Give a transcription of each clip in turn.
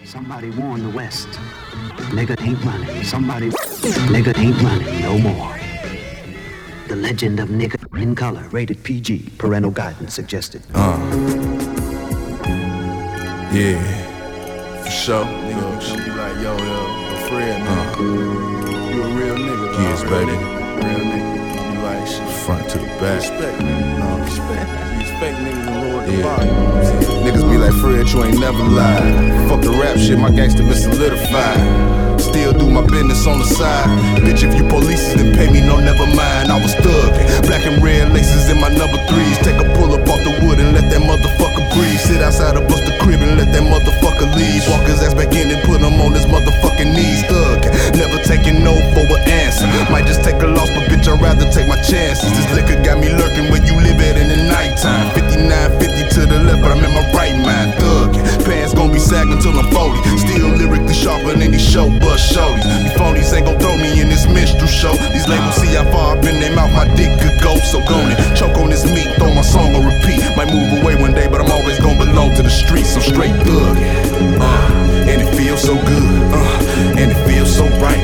Somebody warned the West. Nigga ain't running. Somebody. Nigga ain't running no more. The legend of nigga in color. Rated PG. Parental guidance suggested. Yeah. For sure. Niggas gonna be like, yo, Fred, man. You a real nigga. Yes, baby. Real nigga. You like shit. Front to the back. Respect. Respect. Respect niggas and lower the bar. Niggas be like, Fred, you ain't never lied. Fuck the rap shit, my gangster been solidified. Still do my business on the side. Bitch, if you police then pay me, no, never mind. I was thuggin'. Black and red laces in my number 3s. Take a pull up off the wood and let that motherfucker breathe. Sit outside of bust the crib and let that motherfucker leave. Walk his ass back in and put him on his motherfucking knees. Thuggin'. Never taking no for an answer. Might just take a loss, but bitch, I'd rather take my chances. This liquor got me lurking where you live at in the nighttime. 5950 to the left, but I'm in my right mind. Thuggin'. Pants gon' be sagging till I'm 40. Still lyrically sharper than these show bus shorties. These phonies ain't gon' throw me in this minstrel show. These labels see how far up in their mouth my dick could go. So gon' it, choke on this meat, throw my song on repeat. Might move away one day, but I'm always gon' belong to the streets. I'm straight thuggin'. And it feels so good. And it feels so right.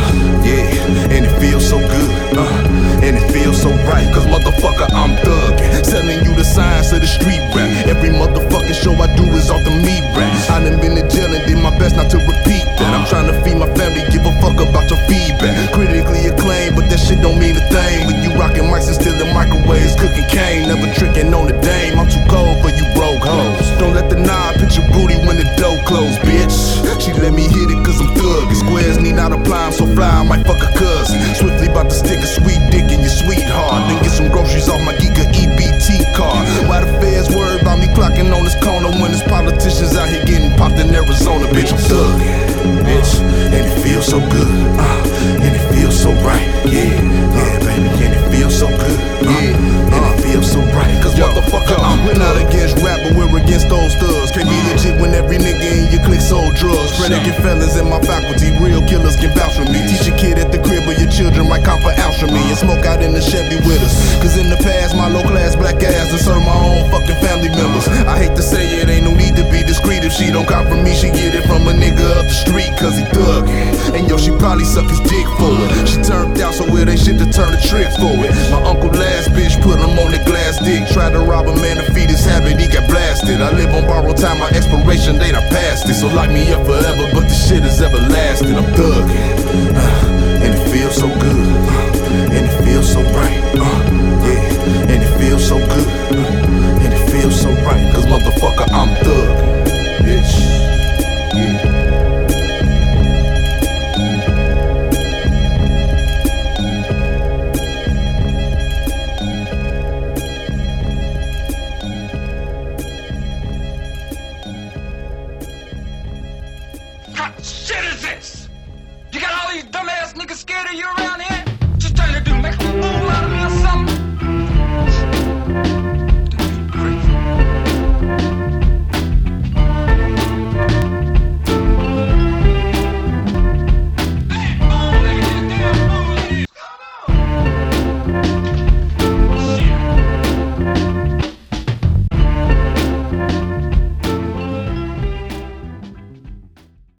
Yeah, and it feels so good. And it feels so right. Cause motherfucker, I'm thuggin'. Selling you the science of the street rap. Every motherfucking show I do is off the meat rap. I done been to jail and did my best not to repeat that. I'm trying to feed my family, give a fuck about your feedback. Critically acclaimed, but that shit don't mean a thing. When you rockin' mics and still in microwaves, cooking cane, never tricking on the dame. I'm too cold for you broke hoes. Don't let the knob hit your booty when the dough close, bitch. She let me hit it cause I'm thuggin'. Squares need not apply, I'm so fly, I might fuck a cousin. Swiftly about to stick a sweet dick in your sweetheart. Then get some groceries off my Giga EBT card. Why the feds worry about me clocking on this corner when there's politicians out here getting popped in Arizona? Bitch, I'm thuggin', bitch. And it feels so good, and it feels so right. Yeah, baby, and it feels so good, and it feels so right. Cause motherfucker, we're not against rap, but we're against those thugs. Can't be legit when every nigga in your clique sold drugs. Predicate fellas in my faculty, real killers can vouch for me. Teach a kid at the crib, but your children might count for ounce from me. And smoke out in the Chevy with us. Cause in the past, my low class black ass and serve my own fucking family members. I hate to say it, ain't no need to be discreet. If she don't cop from me, she get it from a nigga up the street. Cause he thuggin'. And yo, she probably suck his dick for it. She turned out, so it ain't shit to turn the trick for it. My uncle last bitch put him on the glass dick. Tried to rob a man to feed his habit, he got blasted. I live on borrowed time, my expiration date I passed it. So lock me up forever, but the shit is everlasting. I'm thuggin', and it feels so good, and it feels so right. Yeah, and it feels so good, and it feels so right. Cause motherfucker, I'm thuggin', bitch.